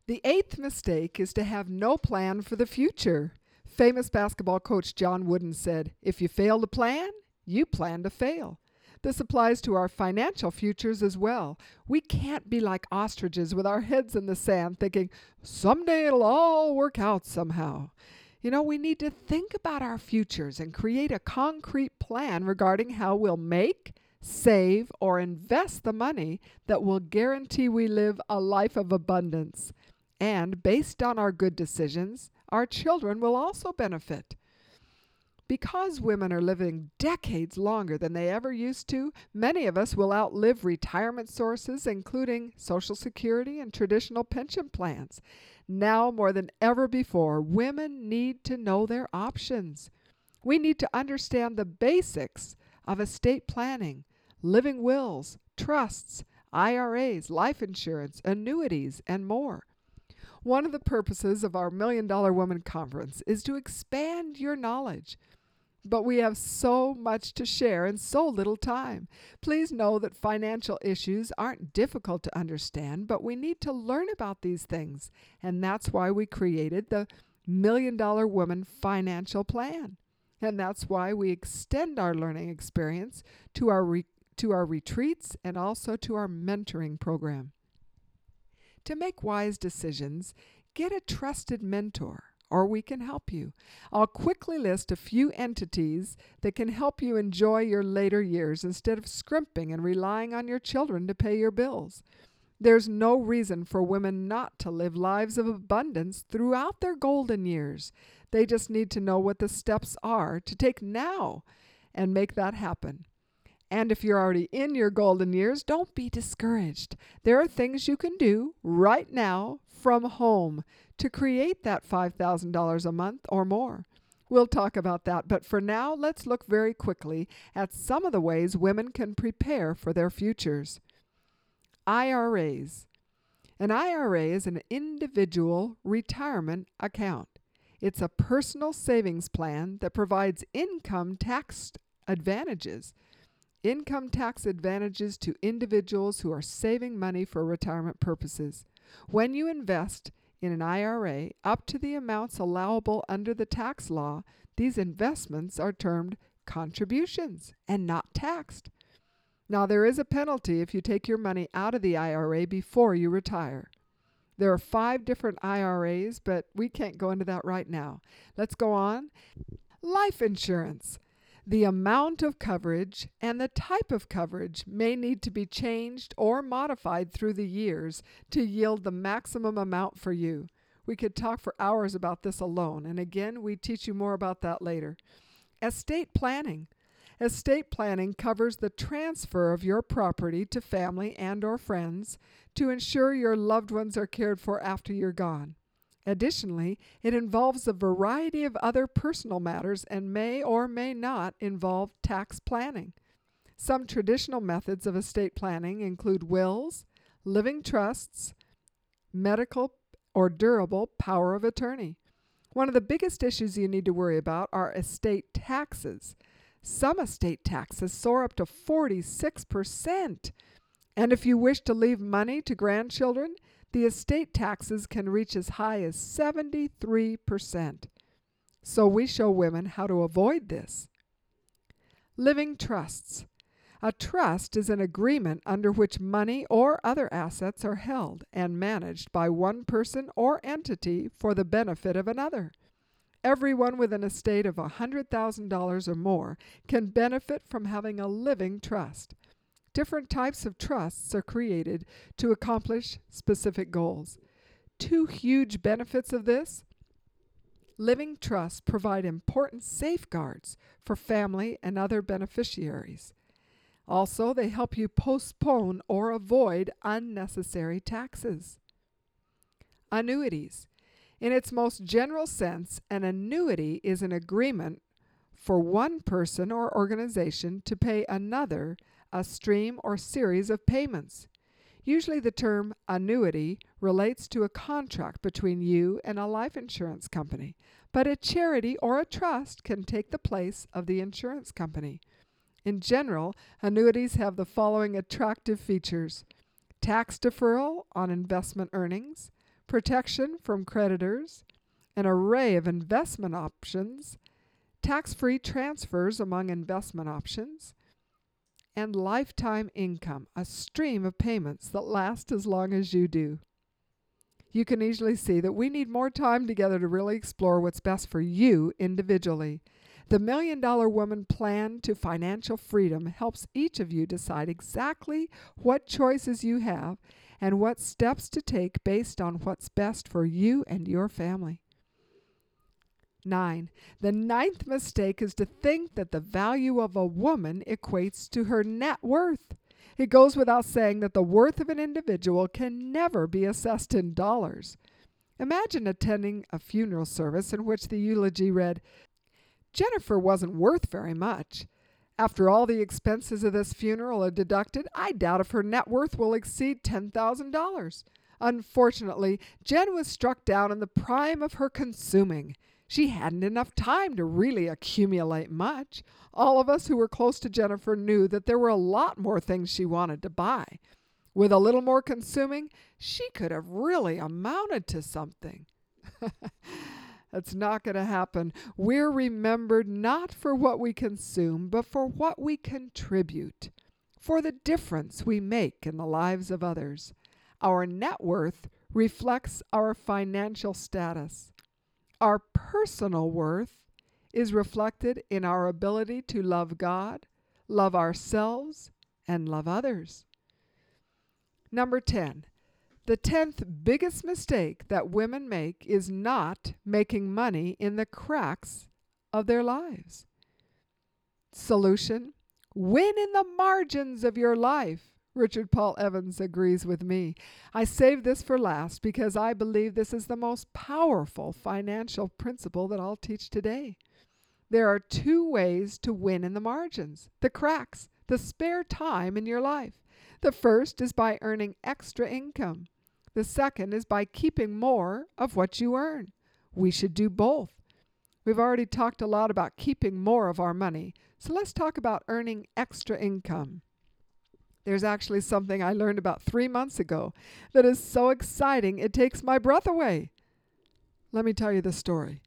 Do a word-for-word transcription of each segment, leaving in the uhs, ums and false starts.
The eighth mistake is to have no plan for the future. Famous basketball coach John Wooden said, "If you fail to plan, you plan to fail." This applies to our financial futures as well. We can't be like ostriches with our heads in the sand thinking, someday it'll all work out somehow. You know, we need to think about our futures and create a concrete plan regarding how we'll make, save, or invest the money that will guarantee we live a life of abundance. And based on our good decisions, our children will also benefit. Because women are living decades longer than they ever used to, many of us will outlive retirement sources, including Social Security and traditional pension plans. Now more than ever before, women need to know their options. We need to understand the basics of estate planning, living wills, trusts, I R As, life insurance, annuities, and more. One of the purposes of our Million Dollar Woman Conference is to expand your knowledge. But we have so much to share and so little time. Please know that financial issues aren't difficult to understand, but we need to learn about these things. And that's why we created the Million Dollar Woman Financial Plan. And that's why we extend our learning experience to our re- to our retreats and also to our mentoring program. To make wise decisions, get a trusted mentor, or we can help you. I'll quickly list a few entities that can help you enjoy your later years instead of scrimping and relying on your children to pay your bills. There's no reason for women not to live lives of abundance throughout their golden years. They just need to know what the steps are to take now and make that happen. And if you're already in your golden years, don't be discouraged. There are things you can do right now from home to create that five thousand dollars a month or more. We'll talk about that, but for now, let's look very quickly at some of the ways women can prepare for their futures. I R As. An I R A is an individual retirement account. It's a personal savings plan that provides income tax advantages. Income tax advantages to individuals who are saving money for retirement purposes. When you invest in an I R A up to the amounts allowable under the tax law, these investments are termed contributions and not taxed. Now, there is a penalty if you take your money out of the I R A before you retire. There are five different I R As, but we can't go into that right now. Let's go on. Life insurance. The amount of coverage and the type of coverage may need to be changed or modified through the years to yield the maximum amount for you. We could talk for hours about this alone, and again, we teach you more about that later. Estate planning. Estate planning covers the transfer of your property to family and or friends to ensure your loved ones are cared for after you're gone. Additionally, it involves a variety of other personal matters and may or may not involve tax planning. Some traditional methods of estate planning include wills, living trusts, medical or durable power of attorney. One of the biggest issues you need to worry about are estate taxes. Some estate taxes soar up to forty-six percent. And if you wish to leave money to grandchildren, the estate taxes can reach as high as seventy-three percent. So we show women how to avoid this. Living trusts. A trust is an agreement under which money or other assets are held and managed by one person or entity for the benefit of another. Everyone with an estate of one hundred thousand dollars or more can benefit from having a living trust. Different types of trusts are created to accomplish specific goals. Two huge benefits of this: living trusts provide important safeguards for family and other beneficiaries. Also, they help you postpone or avoid unnecessary taxes. Annuities. In its most general sense, an annuity is an agreement for one person or organization to pay another a stream or series of payments. Usually the term annuity relates to a contract between you and a life insurance company, but a charity or a trust can take the place of the insurance company. In general, annuities have the following attractive features: tax deferral on investment earnings, protection from creditors, an array of investment options, tax-free transfers among investment options, and lifetime income, a stream of payments that last as long as you do. You can easily see that we need more time together to really explore what's best for you individually. The Million Dollar Woman Plan to Financial Freedom helps each of you decide exactly what choices you have and what steps to take based on what's best for you and your family. Nine, the ninth mistake is to think that the value of a woman equates to her net worth. It goes without saying that the worth of an individual can never be assessed in dollars. Imagine attending a funeral service in which the eulogy read, "Jennifer wasn't worth very much. After all the expenses of this funeral are deducted, I doubt if her net worth will exceed ten thousand dollars. Unfortunately, Jen was struck down in the prime of her consuming. She hadn't enough time to really accumulate much. All of us who were close to Jennifer knew that there were a lot more things she wanted to buy. With a little more consuming, she could have really amounted to something." That's not going to happen. We're remembered not for what we consume, but for what we contribute, for the difference we make in the lives of others. Our net worth reflects our financial status. Our personal worth is reflected in our ability to love God, love ourselves, and love others. Number ten. The tenth biggest mistake that women make is not making money in the cracks of their lives. Solution: win in the margins of your life. Richard Paul Evans agrees with me. I saved this for last because I believe this is the most powerful financial principle that I'll teach today. There are two ways to win in the margins, the cracks, the spare time in your life. The first is by earning extra income. The second is by keeping more of what you earn. We should do both. We've already talked a lot about keeping more of our money, so let's talk about earning extra income. There's actually something I learned about three months ago that is so exciting it takes my breath away. Let me tell you the story.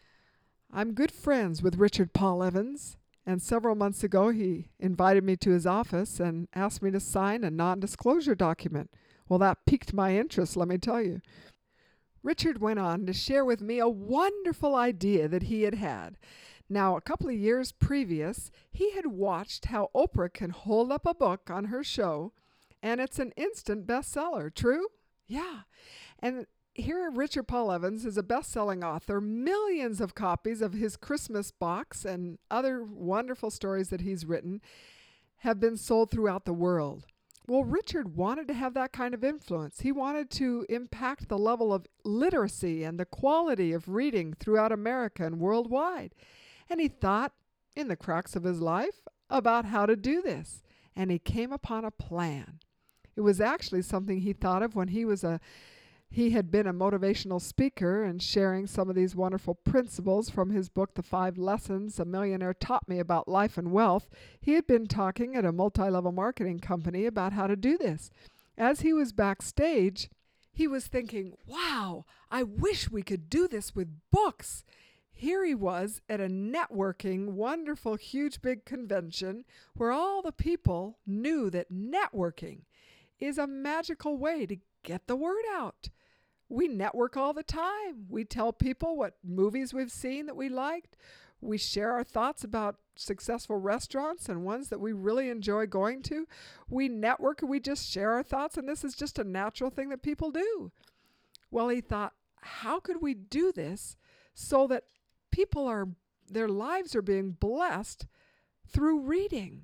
I'm good friends with Richard Paul Evans, and several months ago he invited me to his office and asked me to sign a non-disclosure document. Well, that piqued my interest, let me tell you. Richard went on to share with me a wonderful idea that he had had. Now, a couple of years previous, he had watched how Oprah can hold up a book on her show, and it's an instant bestseller. True? Yeah. And here Richard Paul Evans is a best-selling author, millions of copies of his Christmas box and other wonderful stories that he's written have been sold throughout the world. Well, Richard wanted to have that kind of influence. He wanted to impact the level of literacy and the quality of reading throughout America and worldwide. And he thought, in the cracks of his life, about how to do this. And he came upon a plan. It was actually something he thought of when he was a He had been a motivational speaker and sharing some of these wonderful principles from his book, The Five Lessons a Millionaire Taught Me About Life and Wealth. He had been talking at a multi-level marketing company about how to do this. As he was backstage, he was thinking, wow, I wish we could do this with books. Here he was at a networking, wonderful, huge, big convention where all the people knew that networking is a magical way to get the word out. We network all the time. We tell people what movies we've seen that we liked. We share our thoughts about successful restaurants and ones that we really enjoy going to. We network and we just share our thoughts, and this is just a natural thing that people do. Well, he thought, how could we do this so that people are, their lives are being blessed through reading?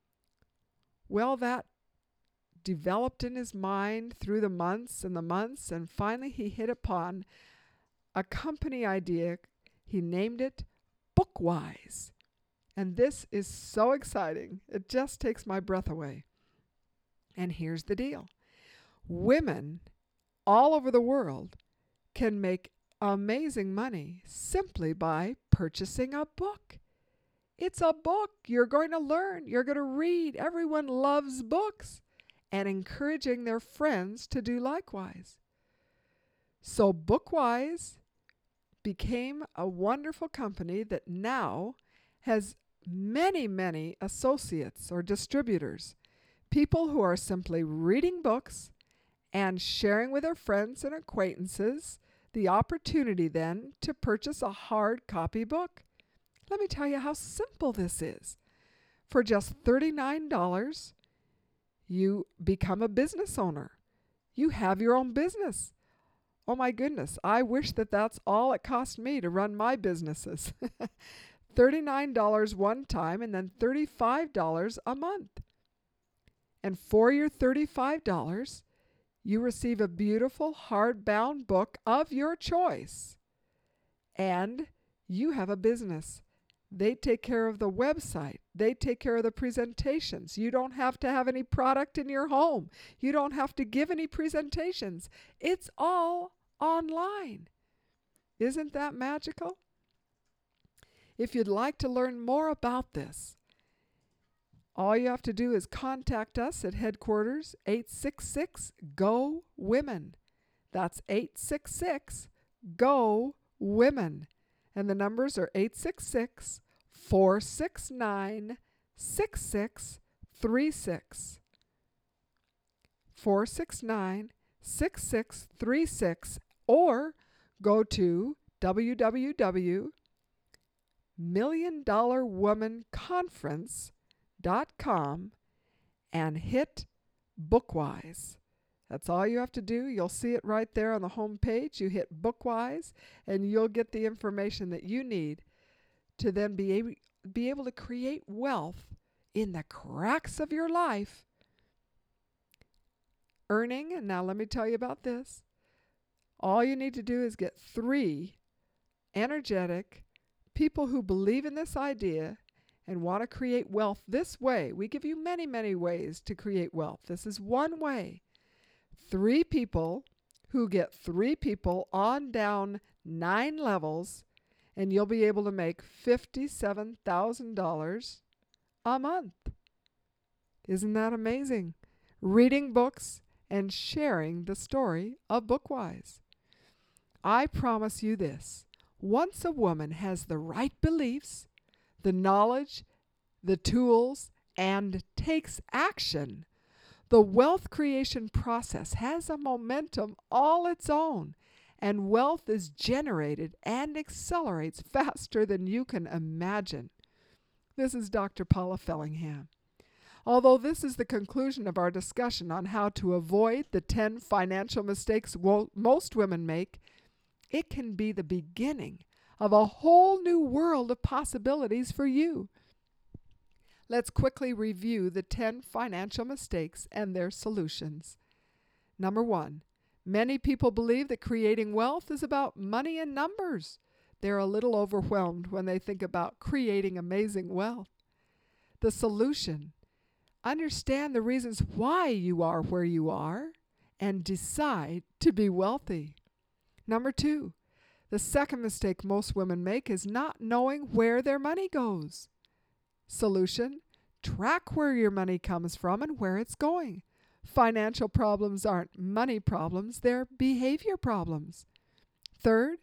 Well, that developed in his mind through the months and the months, and finally he hit upon a company idea. He named it Bookwise. And this is so exciting. It just takes my breath away. And here's the deal. Women all over the world can make amazing money simply by purchasing a book. It's a book. You're going to learn. You're going to read. Everyone loves books. And encouraging their friends to do likewise. So Bookwise became a wonderful company that now has many, many associates or distributors, people who are simply reading books and sharing with their friends and acquaintances the opportunity then to purchase a hard copy book. Let me tell you how simple this is. For just thirty-nine dollars, you become a business owner. You have your own business. Oh my goodness, I wish that that's all it cost me to run my businesses. thirty-nine dollars one time and then thirty-five dollars a month. And for your thirty-five dollars, you receive a beautiful hardbound book of your choice. And you have a business. They take care of the website. They take care of the presentations. You don't have to have any product in your home. You don't have to give any presentations. It's all online. Isn't that magical? If you'd like to learn more about this, all you have to do is contact us at headquarters, eight six six, G O, WOMEN. That's eight six six, G O, WOMEN. And the numbers are eight six six, four six nine, six six three six. four six nine, six six three six, or go to w w w dot million dollar woman conference dot com and hit Bookwise. That's all you have to do. You'll see it right there on the home page. You hit Bookwise, and you'll get the information that you need to then be able, be able to create wealth in the cracks of your life. Earning, and now let me tell you about this. All you need to do is get three energetic people who believe in this idea and want to create wealth this way. We give you many, many ways to create wealth. This is one way. Three people who get three people on down nine levels, and you'll be able to make fifty-seven thousand dollars a month. Isn't that amazing? Reading books and sharing the story of Bookwise. I promise you this. Once a woman has the right beliefs, the knowledge, the tools, and takes action, the wealth creation process has a momentum all its own, and wealth is generated and accelerates faster than you can imagine. This is Doctor Paula Fellingham. Although this is the conclusion of our discussion on how to avoid the ten financial mistakes wo- most women make, it can be the beginning of a whole new world of possibilities for you. Let's quickly review the ten financial mistakes and their solutions. Number one, many people believe that creating wealth is about money and numbers. They're a little overwhelmed when they think about creating amazing wealth. The solution: understand the reasons why you are where you are and decide to be wealthy. Number two, the second mistake most women make is not knowing where their money goes. Solution: track where your money comes from and where it's going. Financial problems aren't money problems, they're behavior problems. Third,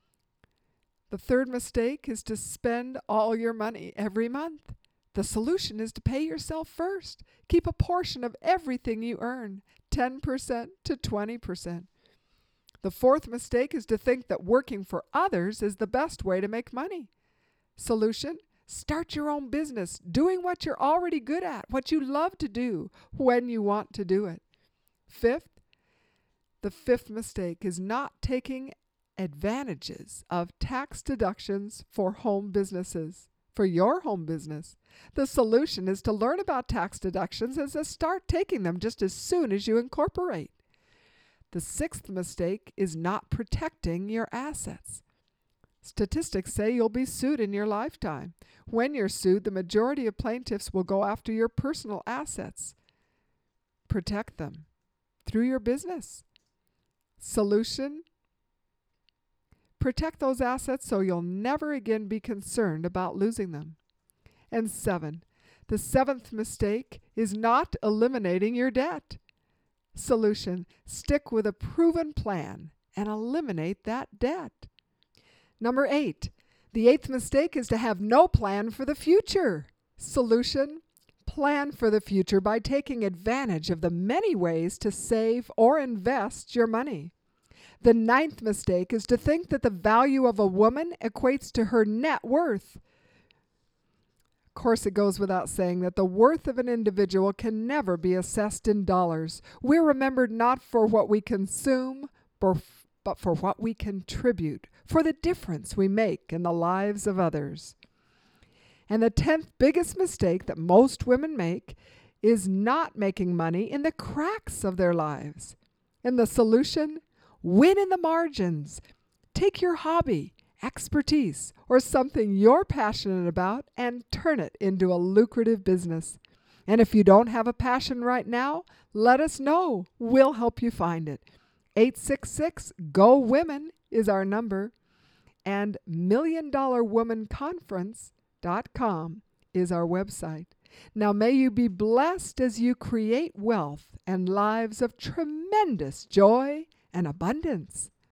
the third mistake is to spend all your money every month. The solution is to pay yourself first. Keep a portion of everything you earn, ten percent to twenty percent. The fourth mistake is to think that working for others is the best way to make money. Solution: start your own business, doing what you're already good at, what you love to do, when you want to do it. Fifth, the fifth mistake is not taking advantages of tax deductions for home businesses, for your home business. The solution is to learn about tax deductions and to start taking them just as soon as you incorporate. The sixth mistake is not protecting your assets. Statistics say you'll be sued in your lifetime. When you're sued, the majority of plaintiffs will go after your personal assets. Protect them through your business. Solution: protect those assets so you'll never again be concerned about losing them. And seven, the seventh mistake is not eliminating your debt. Solution: stick with a proven plan and eliminate that debt. Number eight, the eighth mistake is to have no plan for the future. Solution: plan for the future by taking advantage of the many ways to save or invest your money. The ninth mistake is to think that the value of a woman equates to her net worth. Of course, it goes without saying that the worth of an individual can never be assessed in dollars. We're remembered not for what we consume, but for what we contribute, for the difference we make in the lives of others. And the tenth biggest mistake that most women make is not making money in the cracks of their lives. And the solution: win in the margins. Take your hobby, expertise, or something you're passionate about and turn it into a lucrative business. And if you don't have a passion right now, let us know. We'll help you find it. eight six six, G O Women is our number, and million dollar woman conference dot com is our website. Now may you be blessed as you create wealth and lives of tremendous joy and abundance.